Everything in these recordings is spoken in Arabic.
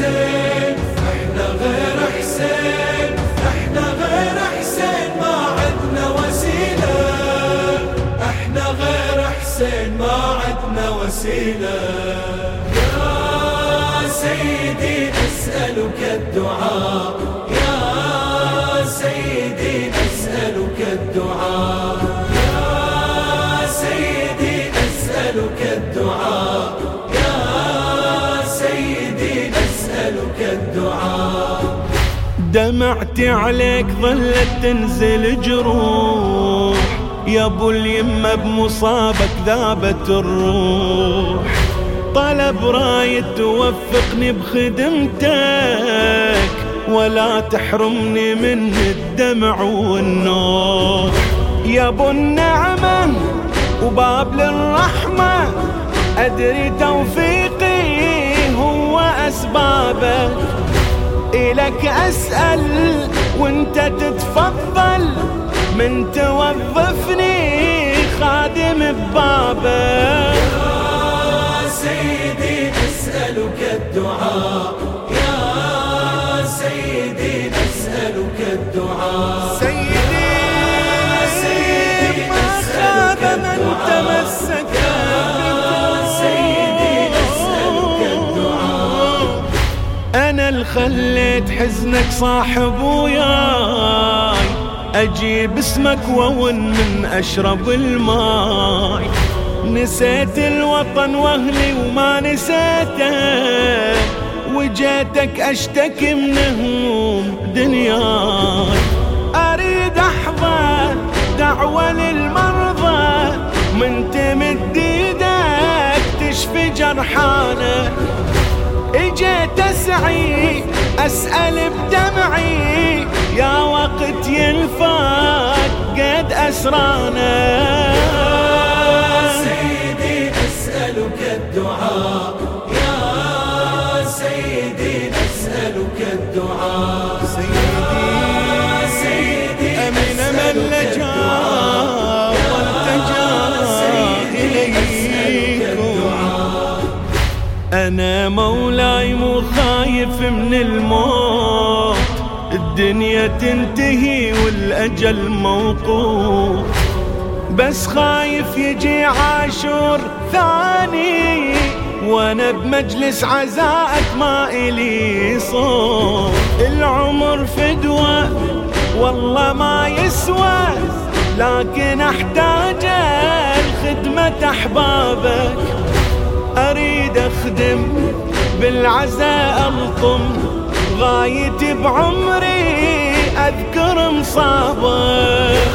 حسين، احنا غير حسين، احنا غير حسين ما عدنا وسيلة، احنا غير حسين ما عدنا وسيلة. يا سيدي نسألك الدعاء، يا سيدي نسألك الدعاء، يا سيدي نسألك الدعاء، يا سيدي نسألك الدعاء. دمعتي عليك ظلت تنزل جروح، يا ابو اليمة بمصابك ذابت الروح، طلب رايد توفقني بخدمتك ولا تحرمني من الدمع والنوح. يا ابو النعمة وباب للرحمة، أدري توفيقي هو أسبابك، إلك أسأل وانت تتفضل، من توظفني خادم ببابك. يا سيدي نسألك الدعاء، يا سيدي نسألك الدعاء، سيدي ما خاب من تمسك، سيدي نسألك الدعاء. أنا اللي خليت حزنك صاحب وياي، أجيب اسمك وون من أشرب الماي، نسيت الوطن واهلي وما نسيتك، وجيتك اشتكي من هموم دنياي. اريد احظى دعوة للمرضى، من تمد ايدك تشفي جرحانا، اجيت اسعي اسأل بدمعي، يا وقت ينفاك قد اسرانا. نسألك الدعاء، يا سيدي نسألك الدعاء، سيدي أمن من لجأ والتجأ إليكم. أنا مولاي مو خايف من الموت، الدنيا تنتهي والأجل موقوف، بس خايف يجي عاشور ثاني وانا بمجلس عزائك ما إلي صوت. العمر فدوة والله ما يسوى، لكن احتاج الخدمة احبابك، اريد اخدم بالعزاء الطم، غايتي بعمري اذكر مصابك.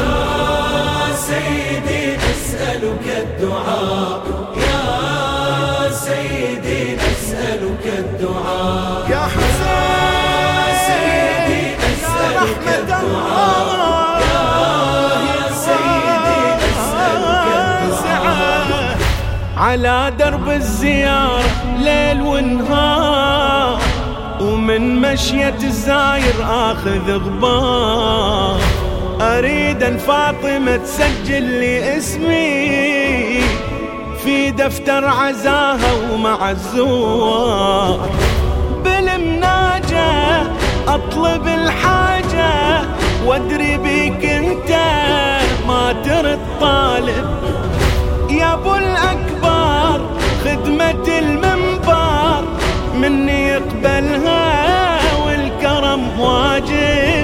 سيدي نسألك الدعاء، يا سيدي نسألك الدعاء، يا حسين سيدي نسألك الدعاء، يا سيدي نسألك الدعاء. على درب الزيارة ليل ونهار، ومن مشية الزاير آخذ غبار، أريد أن فاطمة تسجل لي اسمي في دفتر عزاها ومع الزوار، بالمناجة أطلب الحاجة، وادري بيك انت ما ترد طالب. يا ابو الأكبر خدمة المنبر مني يقبلها والكرم واجب.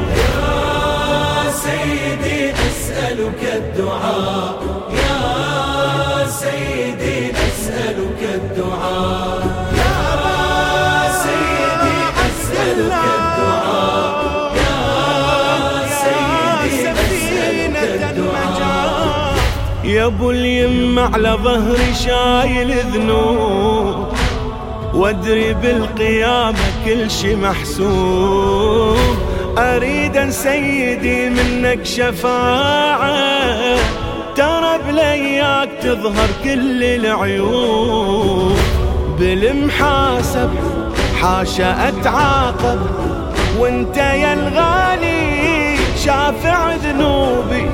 سيدي نسألك الدعاء، يا سيدي نسألك الدعاء، يا سيدي نسألك الدعاء، يا سيدي نسألك الدعاء. يا ابو اليم على ظهري شايل ذنوب، وادري بالقيامة كل شي محسوب، أريد أن سيدي منك شفاعة، ترى بلياك تظهر كل العيوب، بالمحاسب حاشا أتعاقب، وانت يا الغالي شافع ذنوبي،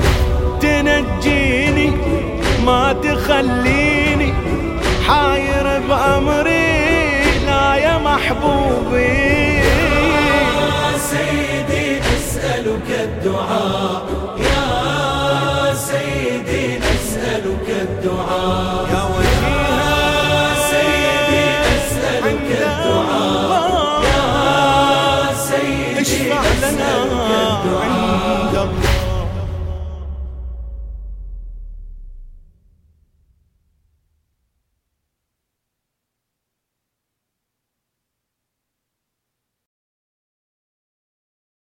تنجيني ما تخليني حاير بأمري، لا يا محبوبي. يا سيدي نسألك الدعاء